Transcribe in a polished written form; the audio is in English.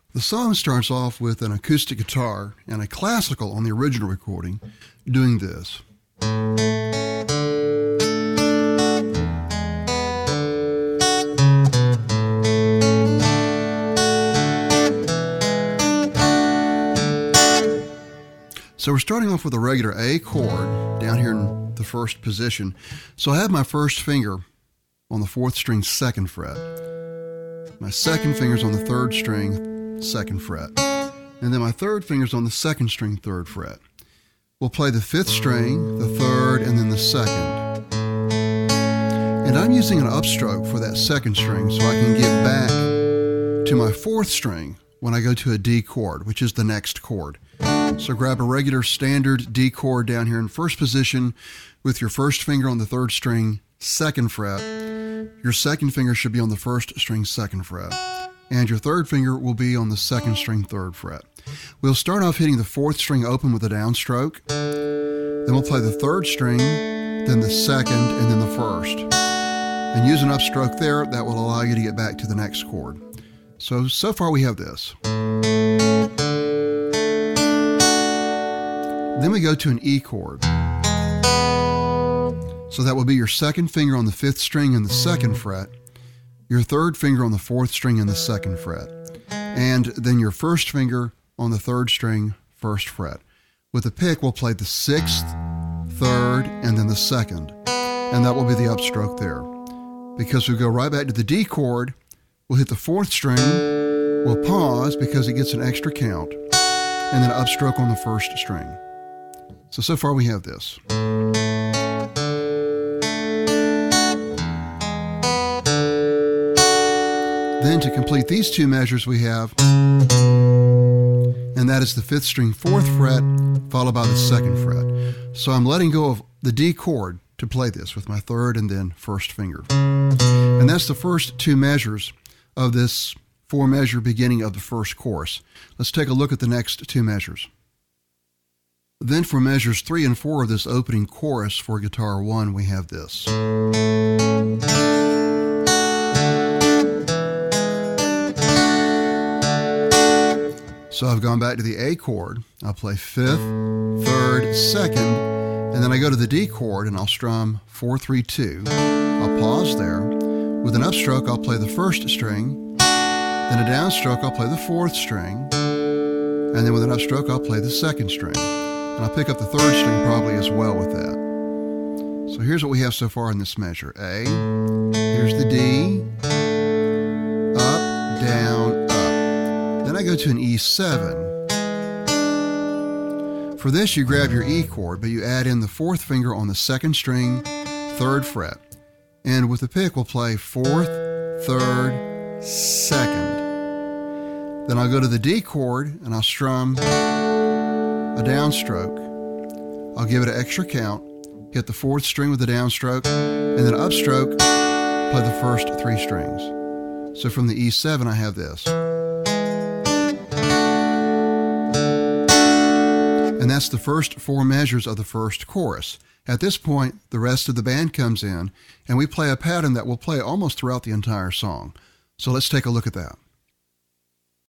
The song starts off with an acoustic guitar and a classical on the original recording doing this. So we're starting off with a regular A chord down here in the first position. So I have my first finger on the 4th string 2nd fret. My second finger's on the 3rd string 2nd fret. And then my 3rd finger's on the 2nd string 3rd fret. We'll play the 5th string, the 3rd, and then the 2nd. And I'm using an upstroke for that 2nd string so I can get back to my 4th string when I go to a D chord, which is the next chord. So grab a regular standard D chord down here in first position with your first finger on the 3rd string 2nd fret. Your second finger should be on the 1st string 2nd fret. And your 3rd finger will be on the 2nd string 3rd fret. We'll start off hitting the 4th string open with a downstroke. Then we'll play the 3rd string, then the 2nd, and then the 1st. And use an upstroke there that will allow you to get back to the next chord. So far we have this. Then we go to an E chord. So that will be your 2nd finger on the 5th string in the 2nd fret, your 3rd finger on the 4th string in the 2nd fret, and then your 1st finger on the 3rd string 1st fret. With a pick, we'll play the 6th, 3rd, and then the 2nd, and that will be the upstroke there. Because we go right back to the D chord, we'll hit the 4th string, we'll pause because it gets an extra count, and then upstroke on the 1st string. So far we have this. Then to complete these two measures we have, and that is the 5th string 4th fret followed by the 2nd fret. So I'm letting go of the D chord to play this with my 3rd and then 1st finger. And that's the first two measures of this 4-measure beginning of the first chorus. Let's take a look at the next two measures. Then for measures 3 and 4 of this opening chorus for guitar 1, we have this. So I've gone back to the A chord. I'll play 5th, 3rd, 2nd, and then I go to the D chord and I'll strum 4, 3, 2. I'll pause there. With an upstroke, I'll play the 1st string. Then a downstroke, I'll play the 4th string. And then with an upstroke, I'll play the 2nd string. And I'll pick up the 3rd string probably as well with that. So here's what we have so far in this measure. A, here's the D, up, down, up. Then I go to an E7. For this, you grab your E chord, but you add in the 4th finger on the 2nd string, 3rd fret. And with the pick, we'll play 4th, 3rd, 2nd. Then I'll go to the D chord, and I'll strum a downstroke. I'll give it an extra count, hit the 4th string with a downstroke, and then upstroke, play the first 3 strings. So from the E7, I have this. And that's the first 4 measures of the first chorus. At this point, the rest of the band comes in, and we play a pattern that will play almost throughout the entire song. So let's take a look at that.